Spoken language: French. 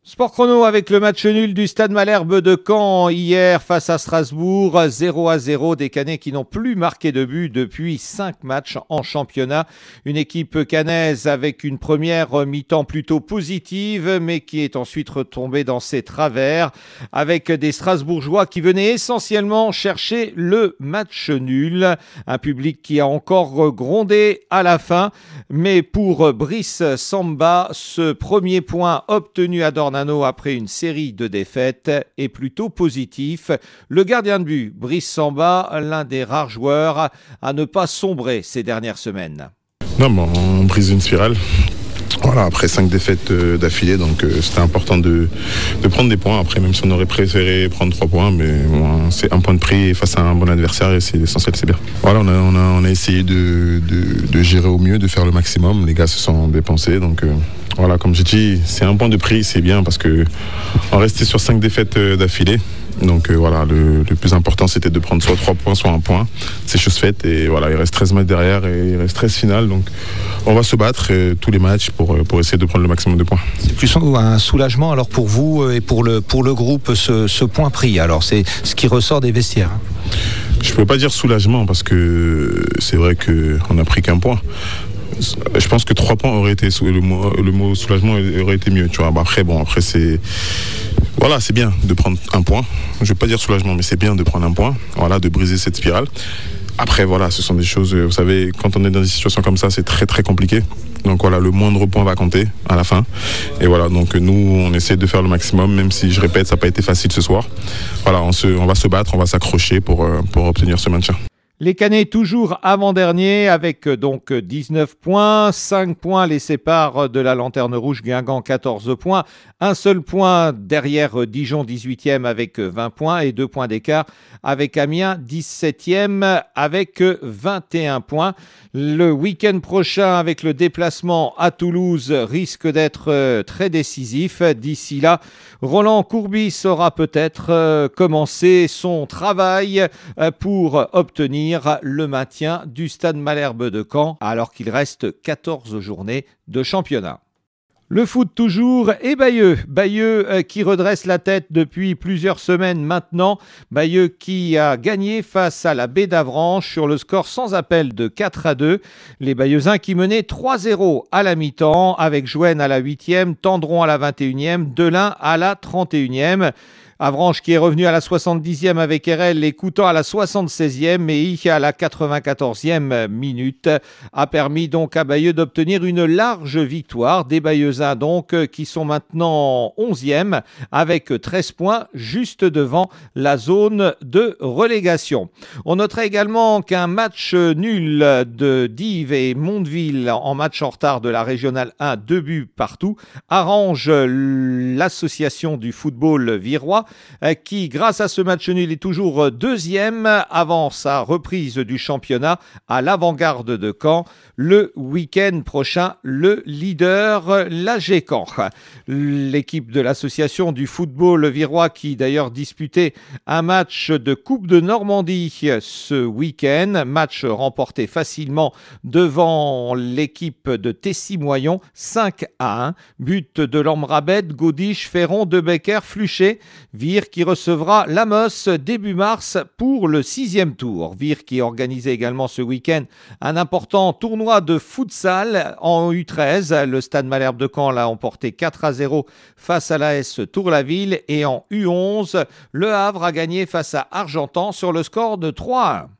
Sport chrono avec le match nul du Stade Malherbe de Caen hier face à Strasbourg, 0-0, des Canets qui n'ont plus marqué de but depuis 5 matchs en championnat. Une équipe cannaise avec une première mi-temps plutôt positive mais qui est ensuite retombée dans ses travers avec des Strasbourgeois qui venaient essentiellement chercher le match nul. Un public qui a encore grondé à la fin, mais pour Brice Samba, ce premier point obtenu à Dornano après une série de défaites est plutôt positif. Le gardien de but, Brice Samba, l'un des rares joueurs à ne pas sombrer ces dernières semaines. Non, bon, on brise une spirale. Voilà, après 5 défaites d'affilée, donc c'était important de prendre des points. Après, même si on aurait préféré prendre 3 points, mais bon, c'est un point de prix face à un bon adversaire et c'est l'essentiel, c'est bien. Voilà, on a essayé de gérer au mieux, de faire le maximum. Les gars se sont dépensés, donc voilà, comme j'ai dit, c'est un point de prix, c'est bien parce que on restait sur 5 défaites d'affilée. Donc voilà, le plus important c'était de prendre soit 3 points, soit 1 point. C'est chose faite et voilà, il reste 13 matchs derrière et il reste 13 finales. Donc on va se battre tous les matchs pour essayer de prendre le maximum de points. C'est plus un soulagement alors pour vous et pour le groupe ce point pris. Alors c'est ce qui ressort des vestiaires. Je ne peux pas dire soulagement parce que c'est vrai qu'on n'a pris qu'un point. Je pense que 3 points aurait été le mot soulagement aurait été mieux, tu vois. Après c'est voilà, c'est bien de prendre un point. Je vais pas dire soulagement, mais c'est bien de prendre un point, voilà, de briser cette spirale. Après voilà, ce sont des choses, vous savez, quand on est dans des situations comme ça, c'est très très compliqué. Donc voilà, le moindre point va compter à la fin. Et voilà, donc nous on essaie de faire le maximum, même si je répète, ça n'a pas été facile ce soir. Voilà, on va se battre, on va s'accrocher pour obtenir ce maintien. Les Canets toujours avant-dernier avec donc 19 points, 5 points les séparent de la Lanterne Rouge Guingamp 14 points, un seul point derrière Dijon 18e avec 20 points et 2 points d'écart avec Amiens 17e avec 21 points. Le week-end prochain avec le déplacement à Toulouse risque d'être très décisif. D'ici là, Roland Courbis saura peut-être commencer son travail pour obtenir le maintien du Stade Malherbe de Caen alors qu'il reste 14 journées de championnat. Le foot toujours et Bayeux qui redresse la tête depuis plusieurs semaines maintenant. Bayeux qui a gagné face à la Baie d'Avranches sur le score sans appel de 4-2. Les Bayeuxins qui menaient 3-0 à la mi-temps avec Jouenne à la 8e, Tendron à la 21e, Delin à la 31e. Avranches qui est revenu à la 70e avec RL et Coutan à la 76e et à la 94e minute a permis donc à Bayeux d'obtenir une large victoire des Bayeuxins donc qui sont maintenant 11e avec 13 points juste devant la zone de relégation. On notera également qu'un match nul de Dives et Mondeville en match en retard de la régionale 1, 2 buts partout, arrange l'association du football virois qui, grâce à ce match nul, est toujours deuxième avant sa reprise du championnat à l'avant-garde de Caen. Le week-end prochain, le leader, l'AG Caen. L'équipe de l'association du football virois qui d'ailleurs disputait un match de Coupe de Normandie ce week-end. Match remporté facilement devant l'équipe de Tessy-Moyon, 5-1. But de Lambrabet, Gaudiche, Ferron, De Becker, Fluchet. Vire qui recevra l'Amos début mars pour le 6e tour. Vire qui organisait également ce week-end un important tournoi de futsal en U13. Le Stade Malherbe de Caen l'a emporté 4-0 face à l'AS Tour-la-Ville et en U11, Le Havre a gagné face à Argentan sur le score de 3-1.